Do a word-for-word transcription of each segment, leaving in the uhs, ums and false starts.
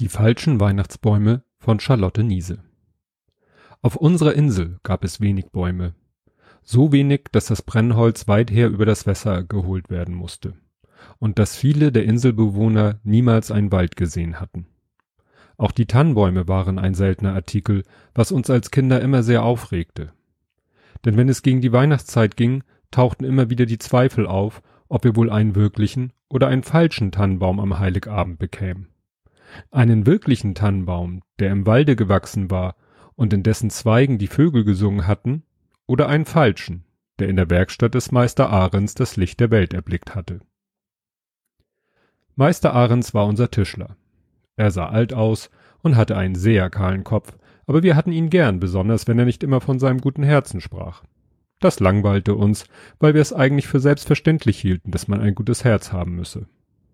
Die falschen Weihnachtsbäume von Charlotte Niese. Auf unserer Insel gab es wenig Bäume. So wenig, dass das Brennholz weither über das Wasser geholt werden musste. Und dass viele der Inselbewohner niemals einen Wald gesehen hatten. Auch die Tannenbäume waren ein seltener Artikel, was uns als Kinder immer sehr aufregte. Denn wenn es gegen die Weihnachtszeit ging, tauchten immer wieder die Zweifel auf, ob wir wohl einen wirklichen oder einen falschen Tannenbaum am Heiligabend bekämen. Einen wirklichen Tannenbaum, der im Walde gewachsen war und in dessen Zweigen die Vögel gesungen hatten, oder einen falschen, der in der Werkstatt des Meister Ahrens das Licht der Welt erblickt hatte. Meister Ahrens war unser Tischler. Er sah alt aus und hatte einen sehr kahlen Kopf, aber wir hatten ihn gern, besonders wenn er nicht immer von seinem guten Herzen sprach. Das langweilte uns, weil wir es eigentlich für selbstverständlich hielten, dass man ein gutes Herz haben müsse.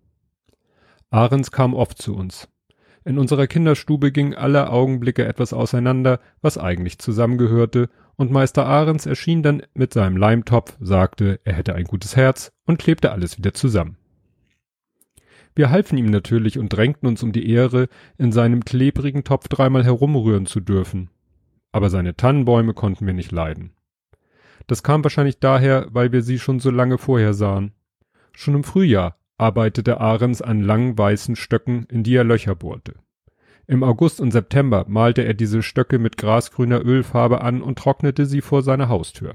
Ahrens kam oft zu uns. In unserer Kinderstube ging alle Augenblicke etwas auseinander, was eigentlich zusammengehörte, und Meister Ahrens erschien dann mit seinem Leimtopf, sagte, er hätte ein gutes Herz und klebte alles wieder zusammen. Wir halfen ihm natürlich und drängten uns um die Ehre, in seinem klebrigen Topf dreimal herumrühren zu dürfen. Aber seine Tannenbäume konnten wir nicht leiden. Das kam wahrscheinlich daher, weil wir sie schon so lange vorher sahen. Schon im Frühjahr arbeitete Ahrens an langen weißen Stöcken, in die er Löcher bohrte. Im August und September malte er diese Stöcke mit grasgrüner Ölfarbe an und trocknete sie vor seiner Haustür.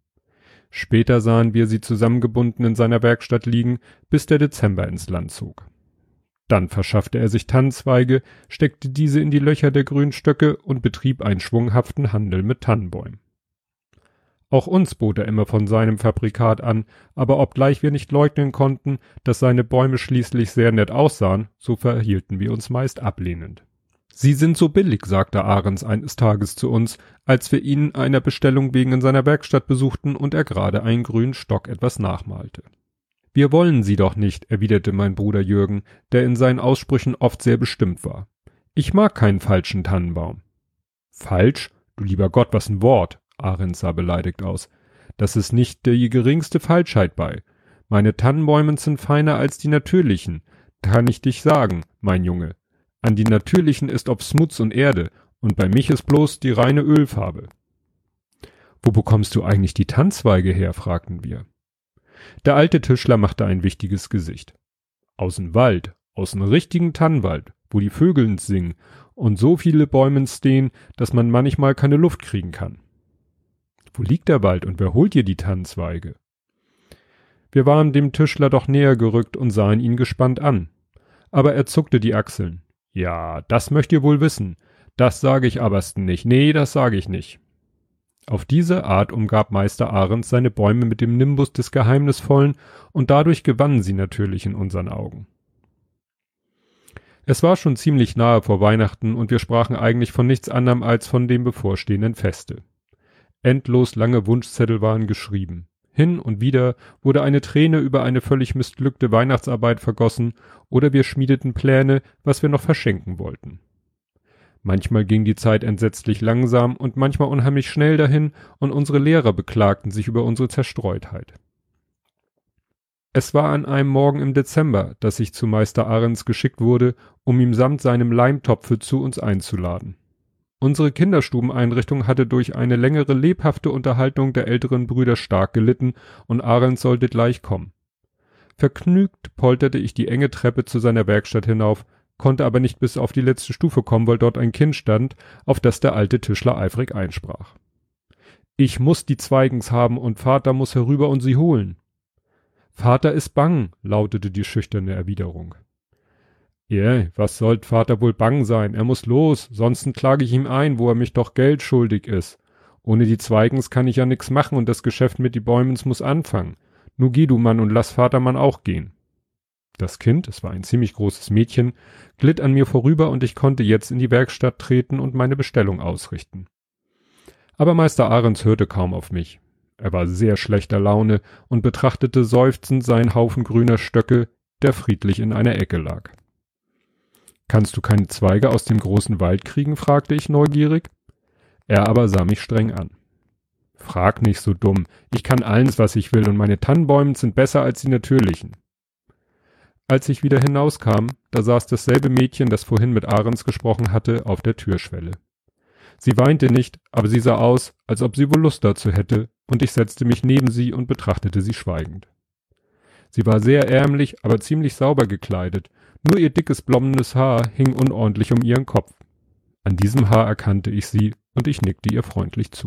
Später sahen wir sie zusammengebunden in seiner Werkstatt liegen, bis der Dezember ins Land zog. Dann verschaffte er sich Tannenzweige, steckte diese in die Löcher der grünen Stöcke und betrieb einen schwunghaften Handel mit Tannenbäumen. Auch uns bot er immer von seinem Fabrikat an, aber obgleich wir nicht leugnen konnten, dass seine Bäume schließlich sehr nett aussahen, so verhielten wir uns meist ablehnend. »Sie sind so billig«, sagte Ahrens eines Tages zu uns, als wir ihn einer Bestellung wegen in seiner Werkstatt besuchten und er gerade einen grünen Stock etwas nachmalte. »Wir wollen sie doch nicht«, erwiderte mein Bruder Jürgen, der in seinen Aussprüchen oft sehr bestimmt war. »Ich mag keinen falschen Tannenbaum.« »Falsch? Du lieber Gott, was ein Wort!« Ahrens sah beleidigt aus. »Das ist nicht die geringste Falschheit bei. Meine Tannenbäume sind feiner als die natürlichen, kann ich dich sagen, mein Junge. An die natürlichen ist ob Smuts und Erde, und bei mich ist bloß die reine Ölfarbe.« »Wo bekommst du eigentlich die Tannenzweige her?« fragten wir. Der alte Tischler machte ein wichtiges Gesicht. »Aus'm Wald, aus'm richtigen Tannenwald, wo die Vögeln singen und so viele Bäumen stehen, dass man manchmal keine Luft kriegen kann.« »Wo liegt der Wald und wer holt dir die Tannenzweige?« Wir waren dem Tischler doch näher gerückt und sahen ihn gespannt an. Aber er zuckte die Achseln. »Ja, das möcht ihr wohl wissen. Das sage ich abersten nicht. Nee, das sage ich nicht.« Auf diese Art umgab Meister Ahrens seine Bäume mit dem Nimbus des Geheimnisvollen und dadurch gewannen sie natürlich in unseren Augen. Es war schon ziemlich nahe vor Weihnachten und wir sprachen eigentlich von nichts anderem als von dem bevorstehenden Feste. Endlos lange Wunschzettel waren geschrieben. Hin und wieder wurde eine Träne über eine völlig missglückte Weihnachtsarbeit vergossen oder wir schmiedeten Pläne, was wir noch verschenken wollten. Manchmal ging die Zeit entsetzlich langsam und manchmal unheimlich schnell dahin und unsere Lehrer beklagten sich über unsere Zerstreutheit. Es war an einem Morgen im Dezember, dass ich zu Meister Ahrens geschickt wurde, um ihn samt seinem Leimtopfe zu uns einzuladen. Unsere Kinderstubeneinrichtung hatte durch eine längere lebhafte Unterhaltung der älteren Brüder stark gelitten und Ahrens sollte gleich kommen. Vergnügt polterte ich die enge Treppe zu seiner Werkstatt hinauf, konnte aber nicht bis auf die letzte Stufe kommen, weil dort ein Kind stand, auf das der alte Tischler eifrig einsprach. »Ich muss die Zweigens haben und Vater muss herüber und sie holen.« »Vater ist bang«, lautete die schüchterne Erwiderung. »Ja, was sollt Vater wohl bang sein? Er muss los, sonst klage ich ihm ein, wo er mich doch Geld schuldig ist. Ohne die Zweigens kann ich ja nix machen und das Geschäft mit die Bäumens muss anfangen. Nu geh du Mann und lass Vatermann auch gehen.« Das Kind, es war ein ziemlich großes Mädchen, glitt an mir vorüber und ich konnte jetzt in die Werkstatt treten und meine Bestellung ausrichten. Aber Meister Ahrens hörte kaum auf mich. Er war sehr schlechter Laune und betrachtete seufzend seinen Haufen grüner Stöcke, der friedlich in einer Ecke lag. »Kannst du keine Zweige aus dem großen Wald kriegen?« fragte ich neugierig. Er aber sah mich streng an. »Frag nicht so dumm. Ich kann alles, was ich will, und meine Tannenbäume sind besser als die natürlichen.« Als ich wieder hinauskam, da saß dasselbe Mädchen, das vorhin mit Ahrens gesprochen hatte, auf der Türschwelle. Sie weinte nicht, aber sie sah aus, als ob sie wohl Lust dazu hätte, und ich setzte mich neben sie und betrachtete sie schweigend. Sie war sehr ärmlich, aber ziemlich sauber gekleidet, nur ihr dickes blondes Haar hing unordentlich um ihren Kopf. An diesem Haar erkannte ich sie, und ich nickte ihr freundlich zu.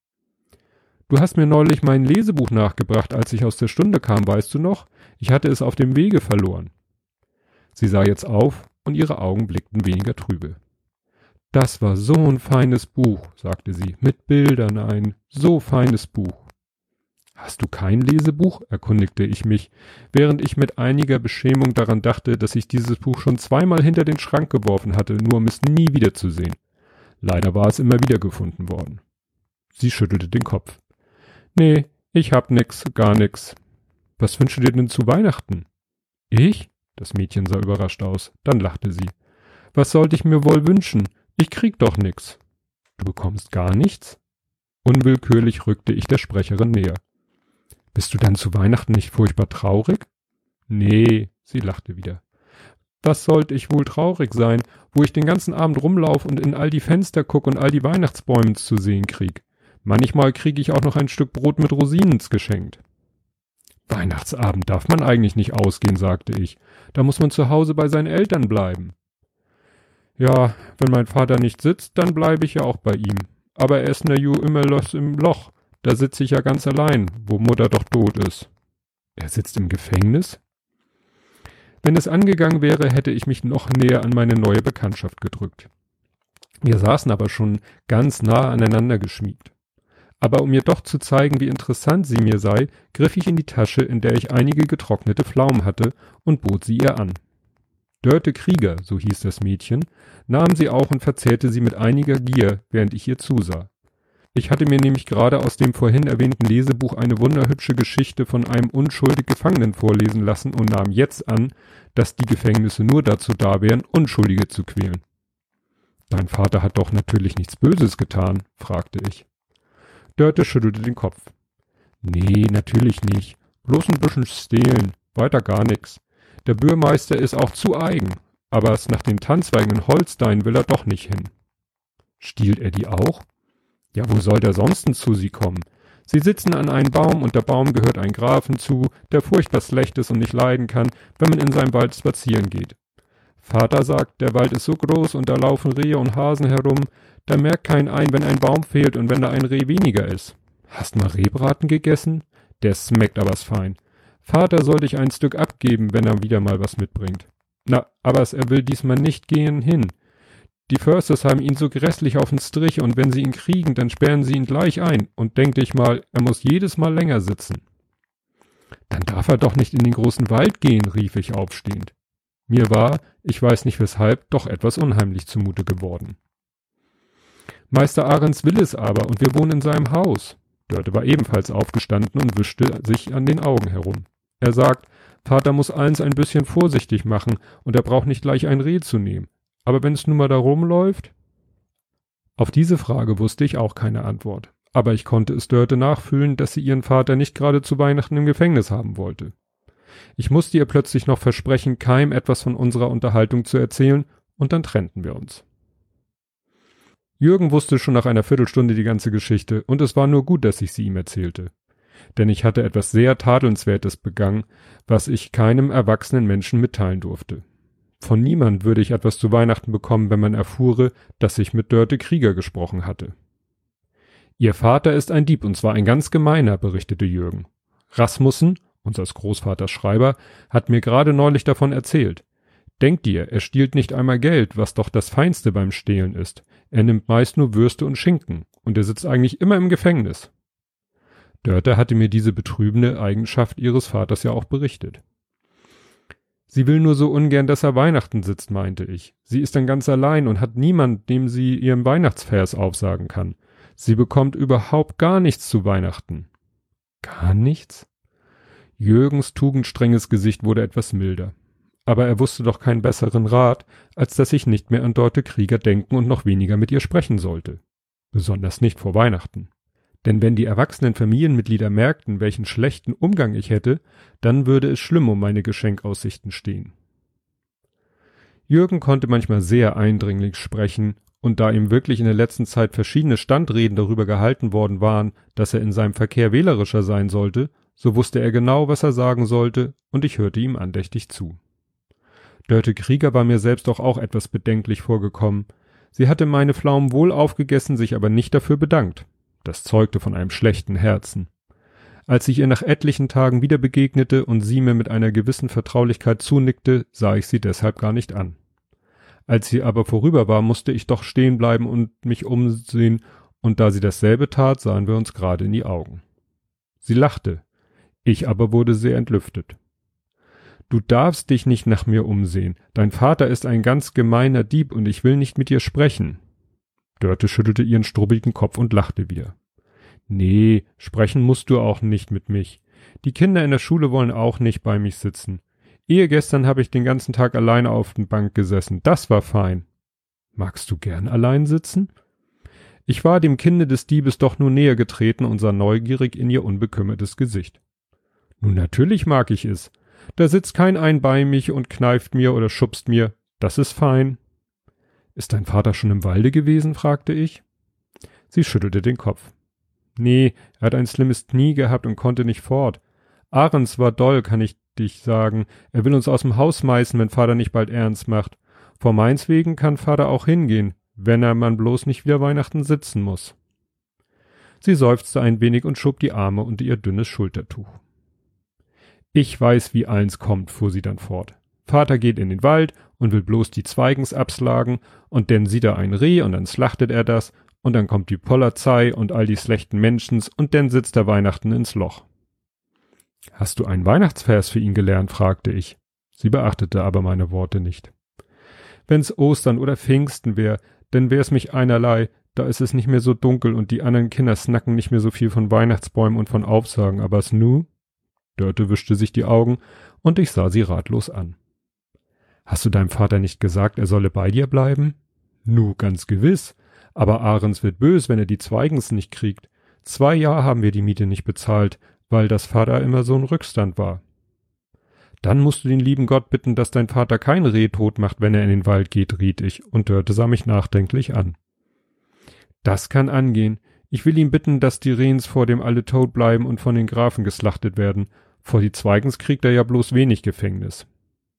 »Du hast mir neulich mein Lesebuch nachgebracht, als ich aus der Stunde kam, weißt du noch? Ich hatte es auf dem Wege verloren.« Sie sah jetzt auf, und ihre Augen blickten weniger trübe. »Das war so ein feines Buch«, sagte sie, »mit Bildern ein, so feines Buch.« »Hast du kein Lesebuch?«, erkundigte ich mich, während ich mit einiger Beschämung daran dachte, dass ich dieses Buch schon zweimal hinter den Schrank geworfen hatte, nur um es nie wiederzusehen. Leider war es immer wieder gefunden worden. Sie schüttelte den Kopf. »Nee, ich hab nix, gar nix.« »Was wünschst du dir denn zu Weihnachten?« »Ich?« Das Mädchen sah überrascht aus. Dann lachte sie. »Was sollte ich mir wohl wünschen? Ich krieg doch nix.« »Du bekommst gar nichts?« Unwillkürlich rückte ich der Sprecherin näher. »Bist du dann zu Weihnachten nicht furchtbar traurig?« »Nee«, sie lachte wieder. »Was sollte ich wohl traurig sein, wo ich den ganzen Abend rumlauf und in all die Fenster guck und all die Weihnachtsbäume zu sehen krieg. Manchmal krieg ich auch noch ein Stück Brot mit Rosinen geschenkt.« »Weihnachtsabend darf man eigentlich nicht ausgehen«, sagte ich. »Da muss man zu Hause bei seinen Eltern bleiben.« »Ja, wenn mein Vater nicht sitzt, dann bleibe ich ja auch bei ihm. Aber er ist na ju immer los im Loch. Da sitze ich ja ganz allein, wo Mutter doch tot ist.« »Er sitzt im Gefängnis?« Wenn es angegangen wäre, hätte ich mich noch näher an meine neue Bekanntschaft gedrückt. Wir saßen aber schon ganz nah aneinander geschmiegt. Aber um ihr doch zu zeigen, wie interessant sie mir sei, griff ich in die Tasche, in der ich einige getrocknete Pflaumen hatte, und bot sie ihr an. Dörte Krieger, so hieß das Mädchen, nahm sie auch und verzehrte sie mit einiger Gier, während ich ihr zusah. Ich hatte mir nämlich gerade aus dem vorhin erwähnten Lesebuch eine wunderhübsche Geschichte von einem unschuldig Gefangenen vorlesen lassen und nahm jetzt an, dass die Gefängnisse nur dazu da wären, Unschuldige zu quälen. »Dein Vater hat doch natürlich nichts Böses getan?« fragte ich. Dörte schüttelte den Kopf. »Nee, natürlich nicht. Bloß ein bisschen stehlen, weiter gar nix. Der Bürgermeister ist auch zu eigen, aber es nach den Tanzweigen in Holstein will er doch nicht hin.« »Stiehlt er die auch?« »Ja, wo soll der sonst zu sie kommen? Sie sitzen an einem Baum und der Baum gehört einem Grafen zu, der furchtbar schlecht ist und nicht leiden kann, wenn man in seinem Wald spazieren geht. Vater sagt, der Wald ist so groß und da laufen Rehe und Hasen herum, da merkt kein ein, wenn ein Baum fehlt und wenn da ein Reh weniger ist. Hast mal Rehbraten gegessen? Der schmeckt aber's fein. Vater soll dich ein Stück abgeben, wenn er wieder mal was mitbringt. Na, aber's er will diesmal nicht gehen hin. Die Försters haben ihn so grässlich auf den Strich und wenn sie ihn kriegen, dann sperren sie ihn gleich ein und denk dich mal, er muss jedes Mal länger sitzen.« »Dann darf er doch nicht in den großen Wald gehen«, rief ich aufstehend. Mir war, ich weiß nicht weshalb, doch etwas unheimlich zumute geworden. »Meister Ahrens will es aber und wir wohnen in seinem Haus.« Dörte war ebenfalls aufgestanden und wischte sich an den Augen herum. »Er sagt, Vater muss eins ein bisschen vorsichtig machen und er braucht nicht gleich ein Reh zu nehmen. Aber wenn es nun mal da rumläuft?« Auf diese Frage wusste ich auch keine Antwort. Aber ich konnte es Dörte nachfühlen, dass sie ihren Vater nicht gerade zu Weihnachten im Gefängnis haben wollte. Ich musste ihr plötzlich noch versprechen, keinem etwas von unserer Unterhaltung zu erzählen, und dann trennten wir uns. Jürgen wusste schon nach einer Viertelstunde die ganze Geschichte, und es war nur gut, dass ich sie ihm erzählte. Denn ich hatte etwas sehr Tadelnswertes begangen, was ich keinem erwachsenen Menschen mitteilen durfte. Von niemand würde ich etwas zu Weihnachten bekommen, wenn man erfuhre, dass ich mit Dörte Krieger gesprochen hatte. »Ihr Vater ist ein Dieb, und zwar ein ganz gemeiner«, berichtete Jürgen. »Rasmussen, unseres Großvaters Schreiber, hat mir gerade neulich davon erzählt. Denk dir, er stiehlt nicht einmal Geld, was doch das Feinste beim Stehlen ist. Er nimmt meist nur Würste und Schinken, und er sitzt eigentlich immer im Gefängnis.« Dörte hatte mir diese betrübende Eigenschaft ihres Vaters ja auch berichtet. »Sie will nur so ungern, dass er Weihnachten sitzt«, meinte ich. »Sie ist dann ganz allein und hat niemand, dem sie ihren Weihnachtsvers aufsagen kann. Sie bekommt überhaupt gar nichts zu Weihnachten.« »Gar nichts?« Jürgens tugendstrenges Gesicht wurde etwas milder. Aber er wusste doch keinen besseren Rat, als dass ich nicht mehr an Dörte Krieger denken und noch weniger mit ihr sprechen sollte. Besonders nicht vor Weihnachten. Denn wenn die erwachsenen Familienmitglieder merkten, welchen schlechten Umgang ich hätte, dann würde es schlimm um meine Geschenkaussichten stehen. Jürgen konnte manchmal sehr eindringlich sprechen, und da ihm wirklich in der letzten Zeit verschiedene Standreden darüber gehalten worden waren, dass er in seinem Verkehr wählerischer sein sollte, so wusste er genau, was er sagen sollte, und ich hörte ihm andächtig zu. Dörte Krieger war mir selbst doch auch etwas bedenklich vorgekommen. Sie hatte meine Pflaumen wohl aufgegessen, sich aber nicht dafür bedankt. Das zeugte von einem schlechten Herzen. Als ich ihr nach etlichen Tagen wieder begegnete und sie mir mit einer gewissen Vertraulichkeit zunickte, sah ich sie deshalb gar nicht an. Als sie aber vorüber war, musste ich doch stehen bleiben und mich umsehen, und da sie dasselbe tat, sahen wir uns gerade in die Augen. Sie lachte, ich aber wurde sehr entlüftet. Du darfst dich nicht nach mir umsehen, dein Vater ist ein ganz gemeiner Dieb und ich will nicht mit dir sprechen. Dörte schüttelte ihren strubbigen Kopf und lachte wieder. Nee, sprechen musst du auch nicht mit mich. Die Kinder in der Schule wollen auch nicht bei mich sitzen. Ehe gestern habe ich den ganzen Tag alleine auf der Bank gesessen. Das war fein. Magst du gern allein sitzen? Ich war dem Kinde des Diebes doch nur näher getreten und sah neugierig in ihr unbekümmertes Gesicht. Nun, natürlich mag ich es. Da sitzt kein ein bei mich und kneift mir oder schubst mir. Das ist fein. Ist dein Vater schon im Walde gewesen? Fragte ich. Sie schüttelte den Kopf. Nee, er hat ein schlimmes Knie gehabt und konnte nicht fort. Ahrens war doll, kann ich dich sagen. Er will uns aus dem Haus schmeißen, wenn Vater nicht bald ernst macht. Vor meins wegen kann Vater auch hingehen, wenn er man bloß nicht wieder Weihnachten sitzen muss. Sie seufzte ein wenig und schob die Arme unter ihr dünnes Schultertuch. Ich weiß, wie eins kommt, fuhr sie dann fort. Vater geht in den Wald und will bloß die Zweigens abslagen und denn sieht er ein Reh und dann slachtet er das und dann kommt die Polizei und all die schlechten Menschens und dann sitzt er Weihnachten ins Loch. Hast du einen Weihnachtsvers für ihn gelernt, fragte ich. Sie beachtete aber meine Worte nicht. Wenn's Ostern oder Pfingsten wär, denn wär's mich einerlei, da ist es nicht mehr so dunkel und die anderen Kinder snacken nicht mehr so viel von Weihnachtsbäumen und von Aufsagen, aber's nu? Dörte wischte sich die Augen und ich sah sie ratlos an. Hast du deinem Vater nicht gesagt, er solle bei dir bleiben? Nu, ganz gewiss. Aber Ahrens wird bös, wenn er die Zweigens nicht kriegt. Zwei Jahre haben wir die Miete nicht bezahlt, weil das Vater immer so ein Rückstand war. Dann musst du den lieben Gott bitten, dass dein Vater kein Reh tot macht, wenn er in den Wald geht, riet ich, und Dörte sah mich nachdenklich an. Das kann angehen. Ich will ihn bitten, dass die Rehens vor dem alle tot bleiben und von den Grafen geslachtet werden. Vor die Zweigens kriegt er ja bloß wenig Gefängnis.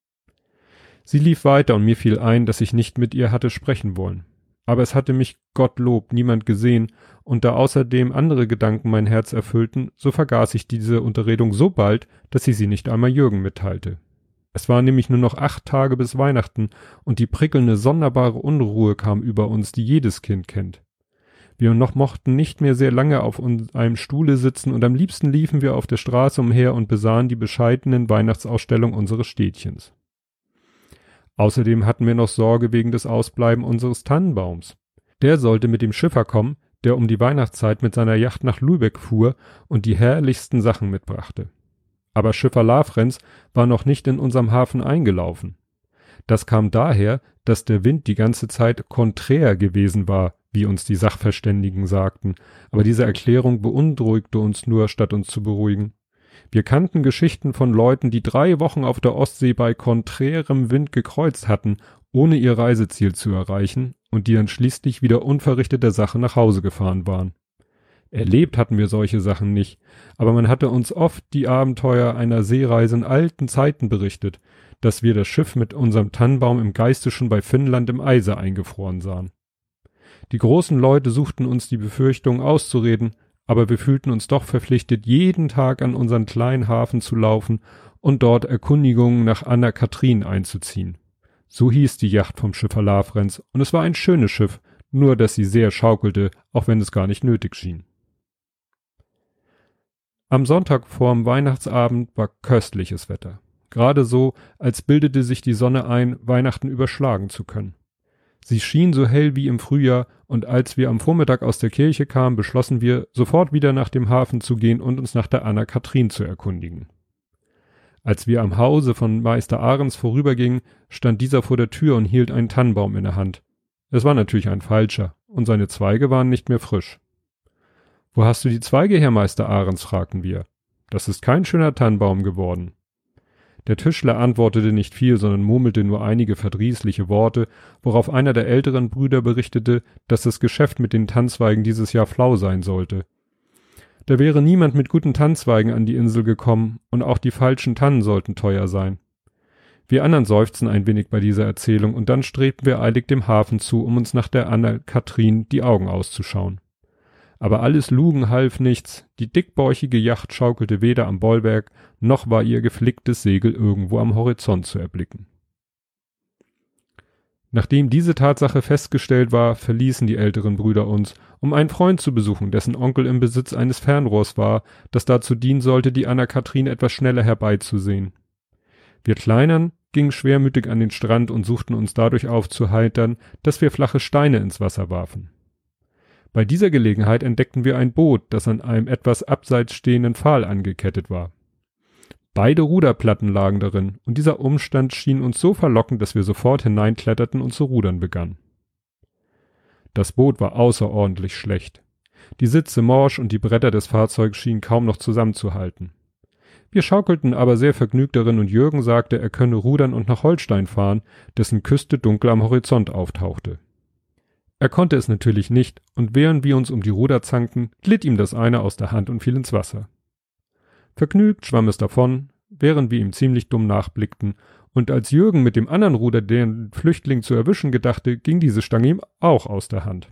Sie lief weiter und mir fiel ein, dass ich nicht mit ihr hatte sprechen wollen. Aber es hatte mich, Gottlob, niemand gesehen, und da außerdem andere Gedanken mein Herz erfüllten, so vergaß ich diese Unterredung so bald, dass ich sie nicht einmal Jürgen mitteilte. Es waren nämlich nur noch acht Tage bis Weihnachten, und die prickelnde, sonderbare Unruhe kam über uns, die jedes Kind kennt. Wir noch mochten nicht mehr sehr lange auf einem Stuhle sitzen, und am liebsten liefen wir auf der Straße umher und besahen die bescheidenen Weihnachtsausstellungen unseres Städtchens. Außerdem hatten wir noch Sorge wegen des Ausbleiben unseres Tannenbaums. Der sollte mit dem Schiffer kommen, der um die Weihnachtszeit mit seiner Yacht nach Lübeck fuhr und die herrlichsten Sachen mitbrachte. Aber Schiffer Lafrenz war noch nicht in unserem Hafen eingelaufen. Das kam daher, dass der Wind die ganze Zeit konträr gewesen war, wie uns die Sachverständigen sagten, aber diese Erklärung beunruhigte uns nur, statt uns zu beruhigen. Wir kannten Geschichten von Leuten, die drei Wochen auf der Ostsee bei konträrem Wind gekreuzt hatten, ohne ihr Reiseziel zu erreichen, und die dann schließlich wieder unverrichteter Sache nach Hause gefahren waren. Erlebt hatten wir solche Sachen nicht, aber man hatte uns oft die Abenteuer einer Seereise in alten Zeiten berichtet, dass wir das Schiff mit unserem Tannenbaum im Geiste schon bei Finnland im Eise eingefroren sahen. Die großen Leute suchten uns die Befürchtungen auszureden, aber wir fühlten uns doch verpflichtet, jeden Tag an unseren kleinen Hafen zu laufen und dort Erkundigungen nach Anna-Kathrin einzuziehen. So hieß die Yacht vom Schiffer Lafrenz, und es war ein schönes Schiff, nur dass sie sehr schaukelte, auch wenn es gar nicht nötig schien. Am Sonntag vorm Weihnachtsabend war köstliches Wetter. Gerade so, als bildete sich die Sonne ein, Weihnachten überschlagen zu können. Sie schien so hell wie im Frühjahr, und als wir am Vormittag aus der Kirche kamen, beschlossen wir, sofort wieder nach dem Hafen zu gehen und uns nach der Anna-Kathrin zu erkundigen. Als wir am Hause von Meister Ahrens vorübergingen, stand dieser vor der Tür und hielt einen Tannenbaum in der Hand. Es war natürlich ein falscher, und seine Zweige waren nicht mehr frisch. Wo hast du die Zweige her, Meister Ahrens, fragten wir. Das ist kein schöner Tannenbaum geworden. Der Tischler antwortete nicht viel, sondern murmelte nur einige verdrießliche Worte, worauf einer der älteren Brüder berichtete, dass das Geschäft mit den Tannzweigen dieses Jahr flau sein sollte. Da wäre niemand mit guten Tannzweigen an die Insel gekommen, und auch die falschen Tannen sollten teuer sein. Wir anderen seufzten ein wenig bei dieser Erzählung, und dann strebten wir eilig dem Hafen zu, um uns nach der Anna-Kathrin die Augen auszuschauen. Aber alles Lugen half nichts, die dickbäuchige Yacht schaukelte weder am Bollwerk, noch war ihr geflicktes Segel irgendwo am Horizont zu erblicken. Nachdem diese Tatsache festgestellt war, verließen die älteren Brüder uns, um einen Freund zu besuchen, dessen Onkel im Besitz eines Fernrohrs war, das dazu dienen sollte, die Anna-Kathrin etwas schneller herbeizusehen. Wir Kleinern gingen schwermütig an den Strand und suchten uns dadurch aufzuheitern, dass wir flache Steine ins Wasser warfen. Bei dieser Gelegenheit entdeckten wir ein Boot, das an einem etwas abseits stehenden Pfahl angekettet war. Beide Ruderplatten lagen darin, und dieser Umstand schien uns so verlockend, dass wir sofort hineinkletterten und zu rudern begannen. Das Boot war außerordentlich schlecht. Die Sitze morsch und die Bretter des Fahrzeugs schienen kaum noch zusammenzuhalten. Wir schaukelten aber sehr vergnügt darin, und Jürgen sagte, er könne rudern und nach Holstein fahren, dessen Küste dunkel am Horizont auftauchte. Er konnte es natürlich nicht, und während wir uns um die Ruder zankten, glitt ihm das eine aus der Hand und fiel ins Wasser. Vergnügt schwamm es davon, während wir ihm ziemlich dumm nachblickten, und als Jürgen mit dem anderen Ruder den Flüchtling zu erwischen gedachte, ging diese Stange ihm auch aus der Hand.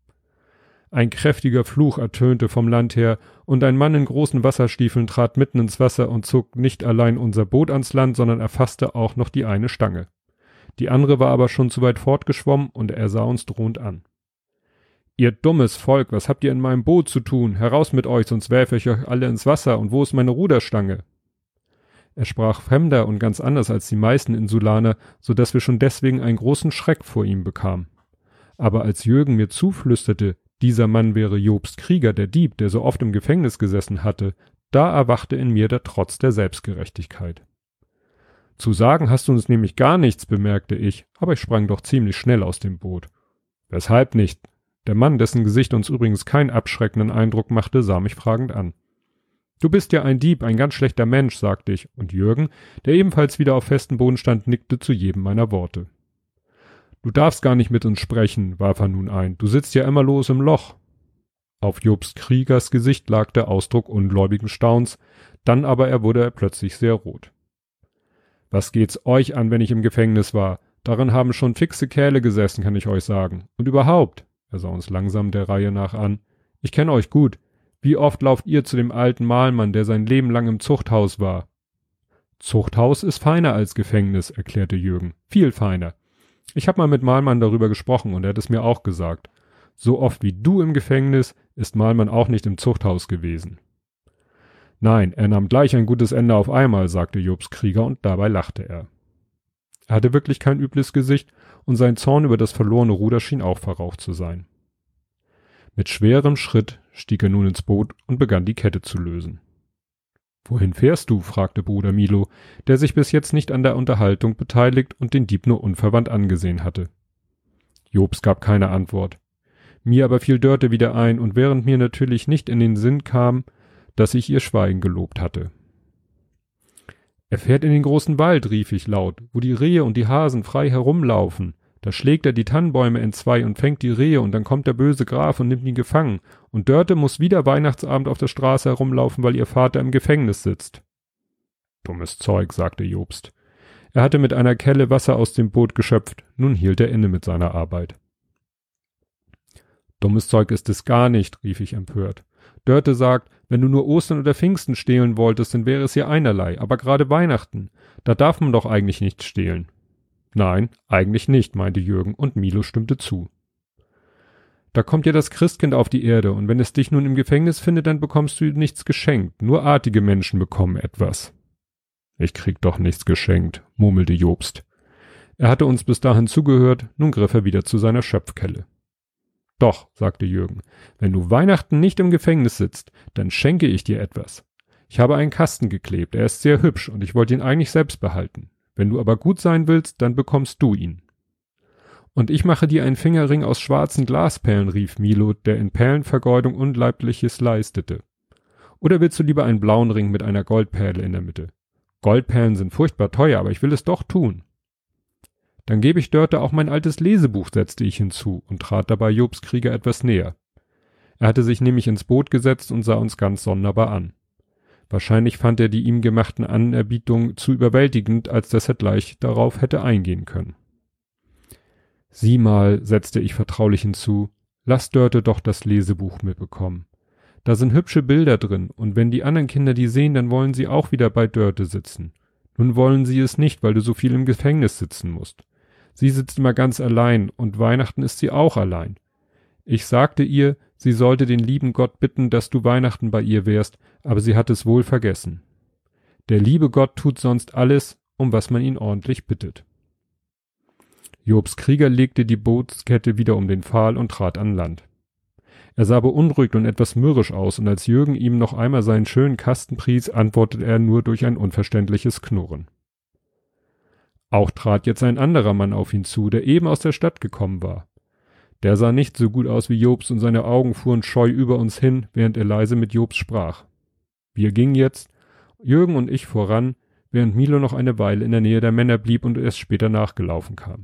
Ein kräftiger Fluch ertönte vom Land her, und ein Mann in großen Wasserstiefeln trat mitten ins Wasser und zog nicht allein unser Boot ans Land, sondern erfasste auch noch die eine Stange. Die andere war aber schon zu weit fortgeschwommen, und er sah uns drohend an. »Ihr dummes Volk, was habt ihr in meinem Boot zu tun? Heraus mit euch, sonst werfe ich euch alle ins Wasser, und wo ist meine Ruderstange?« Er sprach fremder und ganz anders als die meisten Insulaner, so dass wir schon deswegen einen großen Schreck vor ihm bekamen. Aber als Jürgen mir zuflüsterte, dieser Mann wäre Jobst Krieger, der Dieb, der so oft im Gefängnis gesessen hatte, da erwachte in mir der Trotz der Selbstgerechtigkeit. »Zu sagen hast du uns nämlich gar nichts«, bemerkte ich, aber ich sprang doch ziemlich schnell aus dem Boot. »Weshalb nicht?« Der Mann, dessen Gesicht uns übrigens keinen abschreckenden Eindruck machte, sah mich fragend an. »Du bist ja ein Dieb, ein ganz schlechter Mensch«, sagte ich, und Jürgen, der ebenfalls wieder auf festem Boden stand, nickte zu jedem meiner Worte. »Du darfst gar nicht mit uns sprechen«, warf er nun ein, »du sitzt ja immer los im Loch.« Auf Jobst Kriegers Gesicht lag der Ausdruck ungläubigen Staunens, dann aber er wurde er plötzlich sehr rot. »Was geht's euch an, wenn ich im Gefängnis war? Darin haben schon fixe Kerle gesessen, kann ich euch sagen. Und überhaupt«, er sah uns langsam der Reihe nach an, »ich kenne euch gut. Wie oft lauft ihr zu dem alten Mahlmann, der sein Leben lang im Zuchthaus war?« »Zuchthaus ist feiner als Gefängnis«, erklärte Jürgen. »Viel feiner. Ich habe mal mit Mahlmann darüber gesprochen, und er hat es mir auch gesagt. So oft wie du im Gefängnis ist Mahlmann auch nicht im Zuchthaus gewesen.« »Nein, er nahm gleich ein gutes Ende auf einmal«, sagte Jobst Krieger, und dabei lachte er. Er hatte wirklich kein übles Gesicht, und sein Zorn über das verlorene Ruder schien auch verraucht zu sein. Mit schwerem Schritt stieg er nun ins Boot und begann die Kette zu lösen. »Wohin fährst du?« fragte Bruder Milo, der sich bis jetzt nicht an der Unterhaltung beteiligt und den Dieb nur unverwandt angesehen hatte. Jobst gab keine Antwort. Mir aber fiel Dörte wieder ein, und während mir natürlich nicht in den Sinn kam, dass ich ihr Schweigen gelobt hatte. »Er fährt in den großen Wald«, rief ich laut, »wo die Rehe und die Hasen frei herumlaufen. Da schlägt er die Tannenbäume entzwei und fängt die Rehe, und dann kommt der böse Graf und nimmt ihn gefangen, und Dörte muss wieder Weihnachtsabend auf der Straße herumlaufen, weil ihr Vater im Gefängnis sitzt.« »Dummes Zeug«, sagte Jobst. Er hatte mit einer Kelle Wasser aus dem Boot geschöpft, nun hielt er inne mit seiner Arbeit. »Dummes Zeug ist es gar nicht«, rief ich empört. »Dörte sagt, wenn du nur Ostern oder Pfingsten stehlen wolltest, dann wäre es ja einerlei, aber gerade Weihnachten, da darf man doch eigentlich nicht stehlen.« »Nein, eigentlich nicht«, meinte Jürgen, und Milo stimmte zu. »Da kommt ja das Christkind auf die Erde, und wenn es dich nun im Gefängnis findet, dann bekommst du nichts geschenkt, nur artige Menschen bekommen etwas.« »Ich krieg doch nichts geschenkt«, murmelte Jobst. Er hatte uns bis dahin zugehört, nun griff er wieder zu seiner Schöpfkelle. »Doch«, sagte Jürgen, »wenn du Weihnachten nicht im Gefängnis sitzt, dann schenke ich dir etwas. Ich habe einen Kasten geklebt, er ist sehr hübsch, und ich wollte ihn eigentlich selbst behalten. Wenn du aber gut sein willst, dann bekommst du ihn.« Und ich mache dir einen Fingerring aus schwarzen Glasperlen, rief Milo, der in Perlenvergeudung Unleibliches leistete. Oder willst du lieber einen blauen Ring mit einer Goldperle in der Mitte? Goldperlen sind furchtbar teuer, aber ich will es doch tun. Dann gebe ich Dörte auch mein altes Lesebuch, setzte ich hinzu und trat dabei Jobst Krieger etwas näher. Er hatte sich nämlich ins Boot gesetzt und sah uns ganz sonderbar an. Wahrscheinlich fand er die ihm gemachten Anerbietungen zu überwältigend, als dass er gleich darauf hätte eingehen können. Sieh mal, setzte ich vertraulich hinzu, lass Dörte doch das Lesebuch mitbekommen. Da sind hübsche Bilder drin, und wenn die anderen Kinder die sehen, dann wollen sie auch wieder bei Dörte sitzen. Nun wollen sie es nicht, weil du so viel im Gefängnis sitzen musst. Sie sitzt immer ganz allein, und Weihnachten ist sie auch allein. Ich sagte ihr, sie sollte den lieben Gott bitten, dass du Weihnachten bei ihr wärst, aber sie hat es wohl vergessen. Der liebe Gott tut sonst alles, um was man ihn ordentlich bittet. Jobst Krieger legte die Bootskette wieder um den Pfahl und trat an Land. Er sah beunruhigt und etwas mürrisch aus, und als Jürgen ihm noch einmal seinen schönen Kasten pries, antwortete er nur durch ein unverständliches Knurren. Auch trat jetzt ein anderer Mann auf ihn zu, der eben aus der Stadt gekommen war. Der sah nicht so gut aus wie Jobst, und seine Augen fuhren scheu über uns hin, während er leise mit Jobst sprach. Wir gingen jetzt, Jürgen und ich voran, während Milo noch eine Weile in der Nähe der Männer blieb und erst später nachgelaufen kam.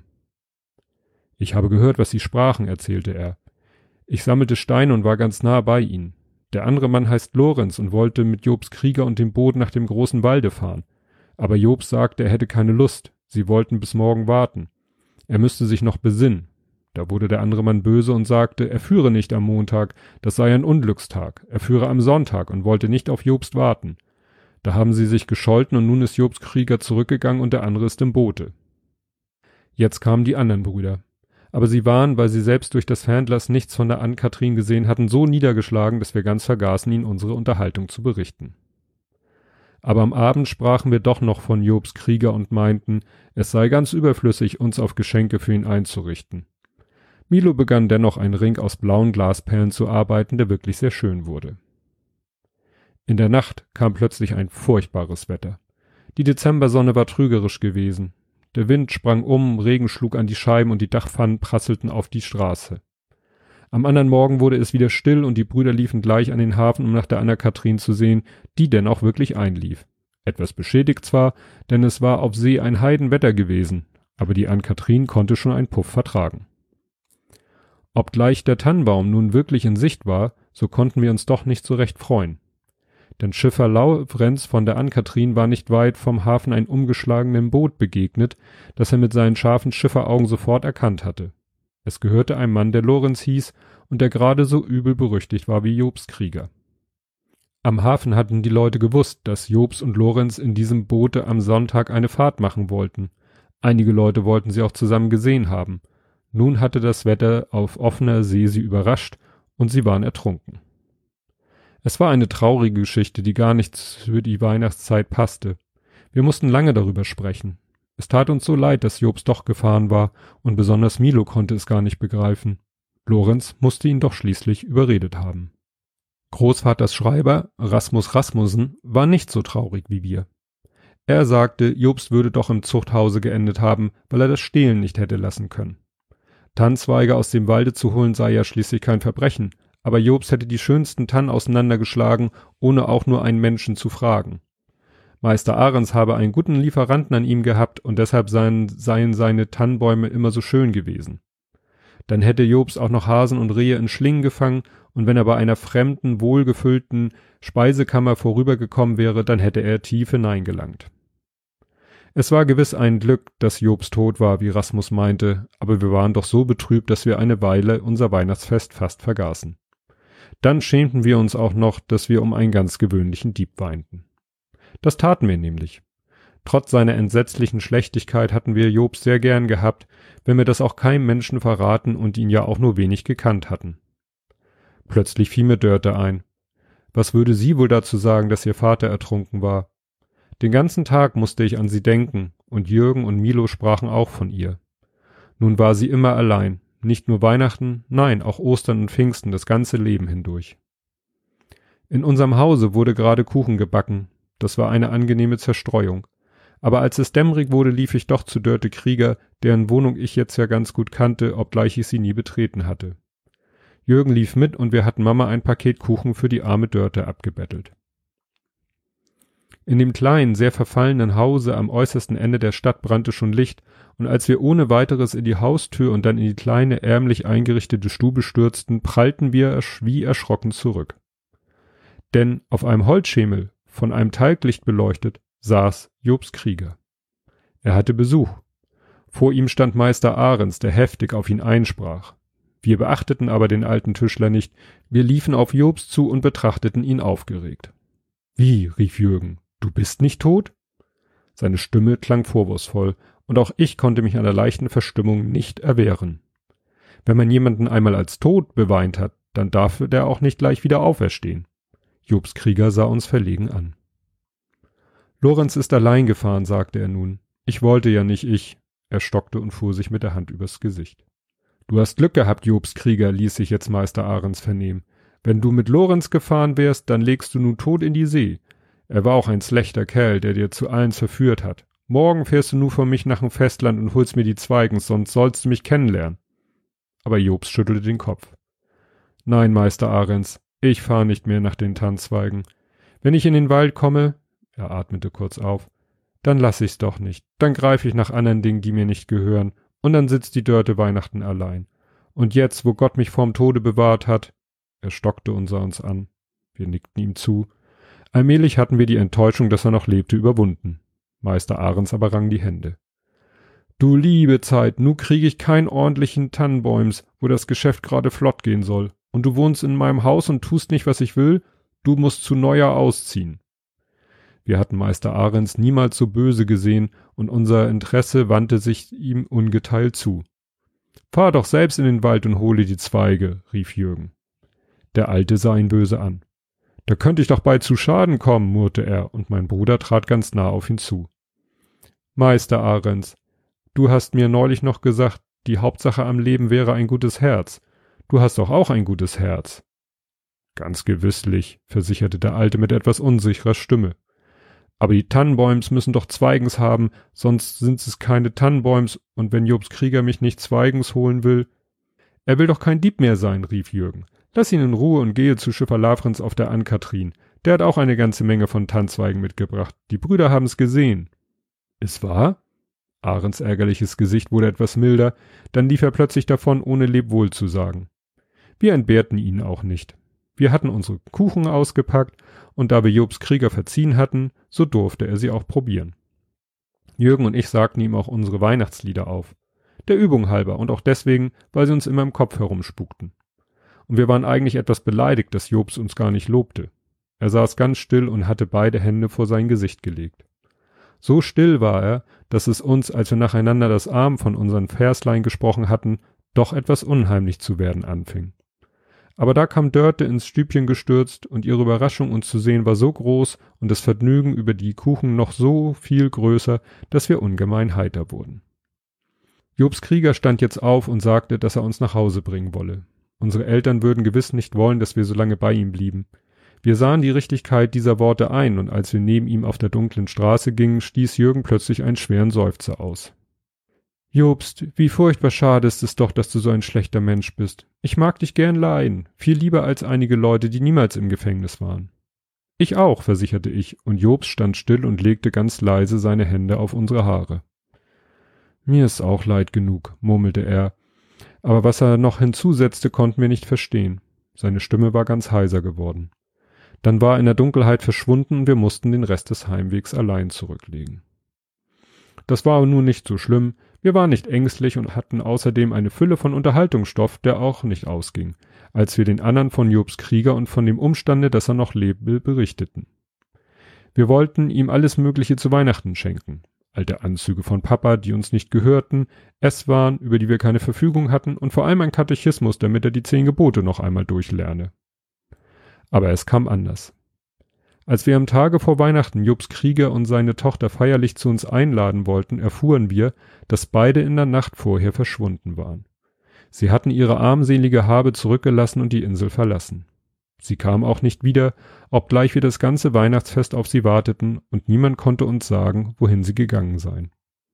Ich habe gehört, was sie sprachen, erzählte er. Ich sammelte Steine und war ganz nah bei ihnen. Der andere Mann heißt Lorenz und wollte mit Jobst Krieger und dem Boot nach dem großen Walde fahren. Aber Jobst sagte, er hätte keine Lust. Sie wollten bis morgen warten. Er müsste sich noch besinnen. Da wurde der andere Mann böse und sagte, er führe nicht am Montag, das sei ein Unglückstag. Er führe am Sonntag und wollte nicht auf Jobst warten. Da haben sie sich gescholten und nun ist Jobst Krieger zurückgegangen und der andere ist im Boote. Jetzt kamen die anderen Brüder. Aber sie waren, weil sie selbst durch das Fernglas nichts von der Ann-Kathrin gesehen hatten, so niedergeschlagen, dass wir ganz vergaßen, ihnen unsere Unterhaltung zu berichten. Aber am Abend sprachen wir doch noch von Jobst Krieger und meinten, es sei ganz überflüssig, uns auf Geschenke für ihn einzurichten. Milo begann dennoch einen Ring aus blauen Glasperlen zu arbeiten, der wirklich sehr schön wurde. In der Nacht kam plötzlich ein furchtbares Wetter. Die Dezembersonne war trügerisch gewesen. Der Wind sprang um, Regen schlug an die Scheiben und die Dachpfannen prasselten auf die Straße. Am anderen Morgen wurde es wieder still und die Brüder liefen gleich an den Hafen, um nach der Ann-Kathrin zu sehen, die denn auch wirklich einlief. Etwas beschädigt zwar, denn es war auf See ein Heidenwetter gewesen, aber die Ann-Kathrin konnte schon einen Puff vertragen. Obgleich der Tannenbaum nun wirklich in Sicht war, so konnten wir uns doch nicht so recht freuen. Denn Schiffer Laurenz von der Ann-Kathrin war nicht weit vom Hafen ein umgeschlagenem Boot begegnet, das er mit seinen scharfen Schifferaugen sofort erkannt hatte. Es gehörte einem Mann, der Lorenz hieß und der gerade so übel berüchtigt war wie Jobst Krieger. Am Hafen hatten die Leute gewusst, dass Jobst und Lorenz in diesem Boote am Sonntag eine Fahrt machen wollten. Einige Leute wollten sie auch zusammen gesehen haben. Nun hatte das Wetter auf offener See sie überrascht und sie waren ertrunken. Es war eine traurige Geschichte, die gar nicht für die Weihnachtszeit passte. Wir mussten lange darüber sprechen. Es tat uns so leid, dass Jobst doch gefahren war und besonders Milo konnte es gar nicht begreifen. Lorenz musste ihn doch schließlich überredet haben. Großvaters Schreiber, Rasmus Rasmussen, war nicht so traurig wie wir. Er sagte, Jobst würde doch im Zuchthause geendet haben, weil er das Stehlen nicht hätte lassen können. Tannenzweige aus dem Walde zu holen sei ja schließlich kein Verbrechen, aber Jobst hätte die schönsten Tannen auseinandergeschlagen, ohne auch nur einen Menschen zu fragen. Meister Ahrens habe einen guten Lieferanten an ihm gehabt und deshalb seien, seien seine Tannenbäume immer so schön gewesen. Dann hätte Jobst auch noch Hasen und Rehe in Schlingen gefangen und wenn er bei einer fremden, wohlgefüllten Speisekammer vorübergekommen wäre, dann hätte er tief hineingelangt. Es war gewiss ein Glück, dass Jobst tot war, wie Rasmus meinte, aber wir waren doch so betrübt, dass wir eine Weile unser Weihnachtsfest fast vergaßen. Dann schämten wir uns auch noch, dass wir um einen ganz gewöhnlichen Dieb weinten. Das taten wir nämlich. Trotz seiner entsetzlichen Schlechtigkeit hatten wir Jobst sehr gern gehabt, wenn wir das auch keinem Menschen verraten und ihn ja auch nur wenig gekannt hatten. Plötzlich fiel mir Dörte ein. Was würde sie wohl dazu sagen, dass ihr Vater ertrunken war? Den ganzen Tag musste ich an sie denken, und Jürgen und Milo sprachen auch von ihr. Nun war sie immer allein, nicht nur Weihnachten, nein, auch Ostern und Pfingsten, das ganze Leben hindurch. In unserem Hause wurde gerade Kuchen gebacken, das war eine angenehme Zerstreuung. Aber als es dämmerig wurde, lief ich doch zu Dörte Krieger, deren Wohnung ich jetzt ja ganz gut kannte, obgleich ich sie nie betreten hatte. Jürgen lief mit und wir hatten Mama ein Paket Kuchen für die arme Dörte abgebettelt. In dem kleinen, sehr verfallenen Hause am äußersten Ende der Stadt brannte schon Licht, und als wir ohne weiteres in die Haustür und dann in die kleine, ärmlich eingerichtete Stube stürzten, prallten wir wie erschrocken zurück. Denn auf einem Holzschemel, von einem Talglicht beleuchtet, saß Jobst Krieger. Er hatte Besuch. Vor ihm stand Meister Ahrens, der heftig auf ihn einsprach. Wir beachteten aber den alten Tischler nicht, wir liefen auf Jobst zu und betrachteten ihn aufgeregt. »Wie?« rief Jürgen, »du bist nicht tot?« Seine Stimme klang vorwurfsvoll, und auch ich konnte mich einer leichten Verstimmung nicht erwehren. Wenn man jemanden einmal als tot beweint hat, dann darf der auch nicht gleich wieder auferstehen. Jobst Krieger sah uns verlegen an. »Lorenz ist allein gefahren«, sagte er nun. »Ich wollte ja nicht, ich.« Er stockte und fuhr sich mit der Hand übers Gesicht. »Du hast Glück gehabt, Jobst Krieger«, ließ sich jetzt Meister Ahrens vernehmen. »Wenn du mit Lorenz gefahren wärst, dann legst du nun tot in die See. Er war auch ein schlechter Kerl, der dir zu eins verführt hat. Morgen fährst du nur von mich nach dem Festland und holst mir die Zweigens, sonst sollst du mich kennenlernen.« Aber Jobst schüttelte den Kopf. »Nein, Meister Ahrens, ich fahr nicht mehr nach den Tannzweigen. Wenn ich in den Wald komme«, er atmete kurz auf, »dann lass ich's doch nicht. Dann greif ich nach anderen Dingen, die mir nicht gehören, und dann sitzt die Dörte Weihnachten allein. Und jetzt, wo Gott mich vorm Tode bewahrt hat«, er stockte und sah uns an. Wir nickten ihm zu. Allmählich hatten wir die Enttäuschung, dass er noch lebte, überwunden. Meister Ahrens aber rang die Hände. »Du liebe Zeit, nu krieg ich keinen ordentlichen Tannenbäums, wo das Geschäft gerade flott gehen soll. Und du wohnst in meinem Haus und tust nicht, was ich will? Du musst zu Neujahr ausziehen.« Wir hatten Meister Ahrens niemals so böse gesehen, und unser Interesse wandte sich ihm ungeteilt zu. »Fahr doch selbst in den Wald und hole die Zweige«, rief Jürgen. Der Alte sah ihn böse an. »Da könnte ich doch bald zu Schaden kommen«, murrte er, und mein Bruder trat ganz nah auf ihn zu. »Meister Ahrens, du hast mir neulich noch gesagt, die Hauptsache am Leben wäre ein gutes Herz. Du hast doch auch ein gutes Herz.« »Ganz gewisslich«, versicherte der Alte mit etwas unsicherer Stimme. »Aber die Tannenbäums müssen doch Zweigens haben, sonst sind es keine Tannenbäums, und wenn Jobst Krieger mich nicht Zweigens holen will...« »Er will doch kein Dieb mehr sein«, rief Jürgen. »Lass ihn in Ruhe und gehe zu Schiffer Lafrenz auf der Ann-Kathrin. Der hat auch eine ganze Menge von Tannzweigen mitgebracht. Die Brüder haben's gesehen.« »Ist wahr?« Ahrens ärgerliches Gesicht wurde etwas milder, dann lief er plötzlich davon, ohne Lebwohl zu sagen. Wir entbehrten ihn auch nicht. Wir hatten unsere Kuchen ausgepackt, und da wir Jobst Krieger verziehen hatten, so durfte er sie auch probieren. Jürgen und ich sagten ihm auch unsere Weihnachtslieder auf. Der Übung halber und auch deswegen, weil sie uns immer im Kopf herumspukten. Und wir waren eigentlich etwas beleidigt, dass Jobst uns gar nicht lobte. Er saß ganz still und hatte beide Hände vor sein Gesicht gelegt. So still war er, dass es uns, als wir nacheinander das Arm von unseren Verslein gesprochen hatten, doch etwas unheimlich zu werden anfing. Aber da kam Dörte ins Stübchen gestürzt, und ihre Überraschung, uns zu sehen, war so groß und das Vergnügen über die Kuchen noch so viel größer, dass wir ungemein heiter wurden. Jobst Krieger stand jetzt auf und sagte, dass er uns nach Hause bringen wolle. Unsere Eltern würden gewiss nicht wollen, dass wir so lange bei ihm blieben. Wir sahen die Richtigkeit dieser Worte ein, und als wir neben ihm auf der dunklen Straße gingen, stieß Jürgen plötzlich einen schweren Seufzer aus. »Jobst, wie furchtbar schade ist es doch, dass du so ein schlechter Mensch bist. Ich mag dich gern leiden, viel lieber als einige Leute, die niemals im Gefängnis waren.« »Ich auch«, versicherte ich, und Jobst stand still und legte ganz leise seine Hände auf unsere Haare. »Mir ist auch leid genug«, murmelte er, aber was er noch hinzusetzte, konnten wir nicht verstehen. Seine Stimme war ganz heiser geworden. Dann war er in der Dunkelheit verschwunden, und wir mussten den Rest des Heimwegs allein zurücklegen. Das war nun nicht so schlimm, wir waren nicht ängstlich und hatten außerdem eine Fülle von Unterhaltungsstoff, der auch nicht ausging, als wir den anderen von Jobst Krieger und von dem Umstande, dass er noch lebe, berichteten. Wir wollten ihm alles Mögliche zu Weihnachten schenken. Alte Anzüge von Papa, die uns nicht gehörten, Esswaren, über die wir keine Verfügung hatten, und vor allem ein Katechismus, damit er die zehn Gebote noch einmal durchlerne. Aber es kam anders. Als wir am Tage vor Weihnachten Jobst Krieger und seine Tochter feierlich zu uns einladen wollten, erfuhren wir, dass beide in der Nacht vorher verschwunden waren. Sie hatten ihre armselige Habe zurückgelassen und die Insel verlassen. Sie kam auch nicht wieder, obgleich wir das ganze Weihnachtsfest auf sie warteten und niemand konnte uns sagen, wohin sie gegangen seien.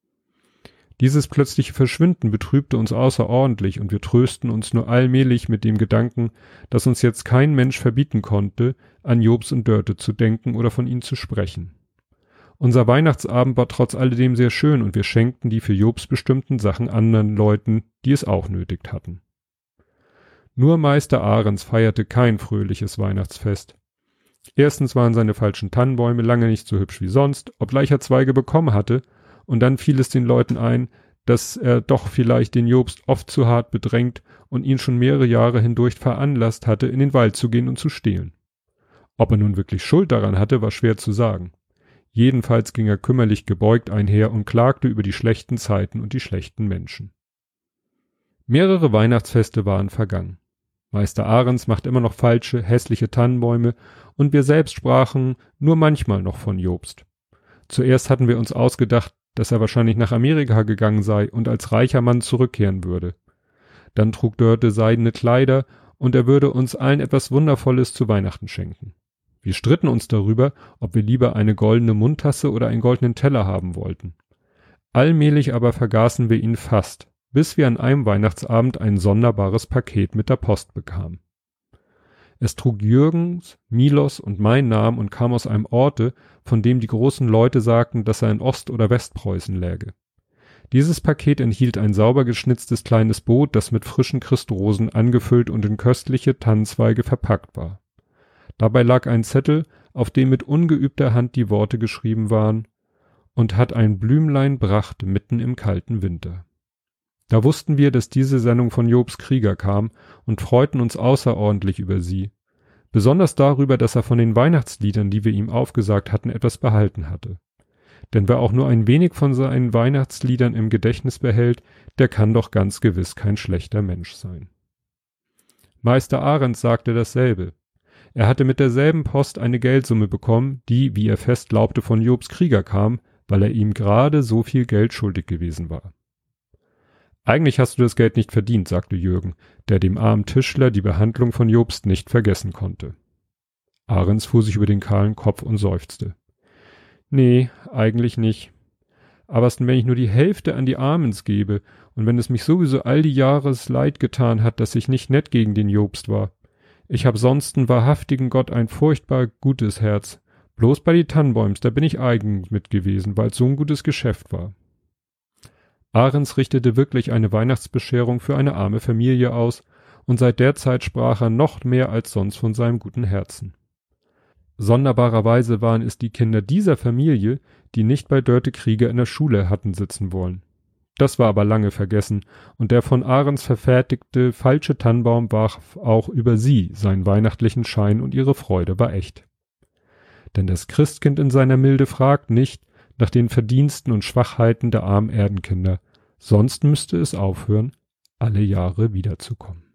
Dieses plötzliche Verschwinden betrübte uns außerordentlich und wir trösten uns nur allmählich mit dem Gedanken, dass uns jetzt kein Mensch verbieten konnte, an Jobst und Dörte zu denken oder von ihnen zu sprechen. Unser Weihnachtsabend war trotz alledem sehr schön und wir schenkten die für Jobst bestimmten Sachen anderen Leuten, die es auch nötig hatten. Nur Meister Ahrens feierte kein fröhliches Weihnachtsfest. Erstens waren seine falschen Tannenbäume lange nicht so hübsch wie sonst, obgleich er Zweige bekommen hatte, und dann fiel es den Leuten ein, dass er doch vielleicht den Jobst oft zu hart bedrängt und ihn schon mehrere Jahre hindurch veranlasst hatte, in den Wald zu gehen und zu stehlen. Ob er nun wirklich Schuld daran hatte, war schwer zu sagen. Jedenfalls ging er kümmerlich gebeugt einher und klagte über die schlechten Zeiten und die schlechten Menschen. Mehrere Weihnachtsfeste waren vergangen. Meister Ahrens macht immer noch falsche, hässliche Tannenbäume und wir selbst sprachen nur manchmal noch von Jobst. Zuerst hatten wir uns ausgedacht, dass er wahrscheinlich nach Amerika gegangen sei und als reicher Mann zurückkehren würde. Dann trug Dörte seidene Kleider und er würde uns allen etwas Wundervolles zu Weihnachten schenken. Wir stritten uns darüber, ob wir lieber eine goldene Mundtasse oder einen goldenen Teller haben wollten. Allmählich aber vergaßen wir ihn fast, bis wir an einem Weihnachtsabend ein sonderbares Paket mit der Post bekamen. Es trug Jürgens, Milos und meinen Namen und kam aus einem Orte, von dem die großen Leute sagten, dass er in Ost- oder Westpreußen läge. Dieses Paket enthielt ein sauber geschnitztes kleines Boot, das mit frischen Christrosen angefüllt und in köstliche Tannenzweige verpackt war. Dabei lag ein Zettel, auf dem mit ungeübter Hand die Worte geschrieben waren: und hat ein Blümlein bracht mitten im kalten Winter. Da wussten wir, dass diese Sendung von Jobst Krieger kam und freuten uns außerordentlich über sie. Besonders darüber, dass er von den Weihnachtsliedern, die wir ihm aufgesagt hatten, etwas behalten hatte. Denn wer auch nur ein wenig von seinen Weihnachtsliedern im Gedächtnis behält, der kann doch ganz gewiss kein schlechter Mensch sein. Meister Ahrens sagte dasselbe. Er hatte mit derselben Post eine Geldsumme bekommen, die, wie er fest glaubte, von Jobst Krieger kam, weil er ihm gerade so viel Geld schuldig gewesen war. Eigentlich hast du das Geld nicht verdient, sagte Jürgen, der dem armen Tischler die Behandlung von Jobst nicht vergessen konnte. Ahrens fuhr sich über den kahlen Kopf und seufzte. Nee, eigentlich nicht. Aber wenn ich nur die Hälfte an die Armens gebe und wenn es mich sowieso all die Jahres leid getan hat, dass ich nicht nett gegen den Jobst war. Ich hab sonsten wahrhaftigen Gott ein furchtbar gutes Herz. Bloß bei die Tannenbäums, da bin ich eigen mit gewesen, weil's so ein gutes Geschäft war. Ahrens richtete wirklich eine Weihnachtsbescherung für eine arme Familie aus, und seit der Zeit sprach er noch mehr als sonst von seinem guten Herzen. Sonderbarerweise waren es die Kinder dieser Familie, die nicht bei Dörte Krieger in der Schule hatten sitzen wollen. Das war aber lange vergessen, und der von Ahrens verfertigte falsche Tannenbaum warf auch über sie seinen weihnachtlichen Schein und ihre Freude war echt. Denn das Christkind in seiner Milde fragt nicht nach den Verdiensten und Schwachheiten der armen Erdenkinder, sonst müsste es aufhören, alle Jahre wiederzukommen.